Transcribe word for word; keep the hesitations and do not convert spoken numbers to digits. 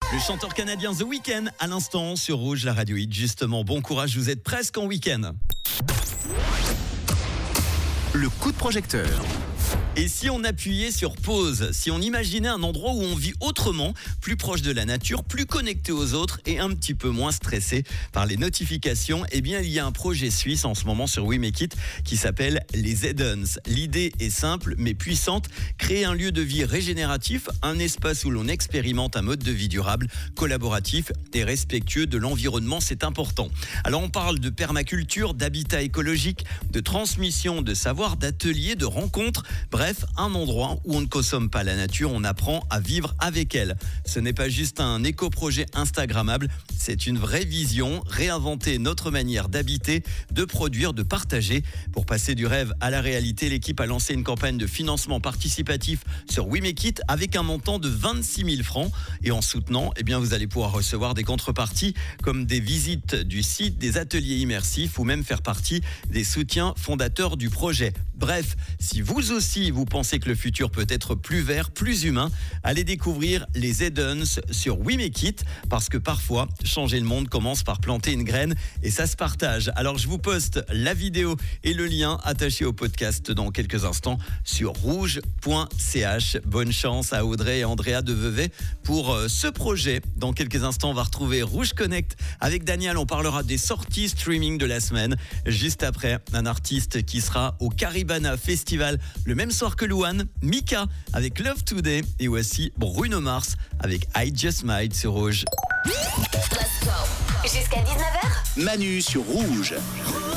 Le chanteur canadien The Weeknd à l'instant sur Rouge, la radio hit. Justement, bon courage, vous êtes presque en week-end. Le coup de projecteur. Et si on appuyait sur pause, si on imaginait un endroit où on vit autrement, plus proche de la nature, plus connecté aux autres et un petit peu moins stressé par les notifications, eh bien il y a un projet suisse en ce moment sur We Make It qui s'appelle les Edens. L'idée est simple mais puissante, créer un lieu de vie régénératif, un espace où l'on expérimente un mode de vie durable, collaboratif et respectueux de l'environnement, c'est important. Alors on parle de permaculture, d'habitat écologique, de transmission de savoir, d'ateliers, de rencontres, bref, un endroit où on ne consomme pas la nature, on apprend à vivre avec elle. Ce n'est pas juste un éco-projet instagrammable, c'est une vraie vision, réinventer notre manière d'habiter, de produire, de partager. Pour passer du rêve à la réalité, l'équipe a lancé une campagne de financement participatif sur We Make It avec un montant de vingt-six mille francs. Et en soutenant, eh bien, vous allez pouvoir recevoir des contreparties comme des visites du site, des ateliers immersifs ou même faire partie des soutiens fondateurs du projet. Bref, si vous aussi vous pensez que le futur peut être plus vert, plus humain, allez découvrir les Edens sur We Make It parce que parfois, changer le monde commence par planter une graine et ça se partage. Alors je vous poste la vidéo et le lien attaché au podcast dans quelques instants sur rouge point c h. Bonne chance à Audrey et Andrea de Vevey pour ce projet. Dans quelques instants, on va retrouver Rouge Connect avec Daniel. On parlera des sorties streaming de la semaine. Juste après, un artiste qui sera au Caribana Festival le même soir que Louane, Mika avec Love Today et voici Bruno Mars avec I Just Might sur Rouge. Let's go. Jusqu'à dix-neuf heures. Manu sur Rouge. Rouge.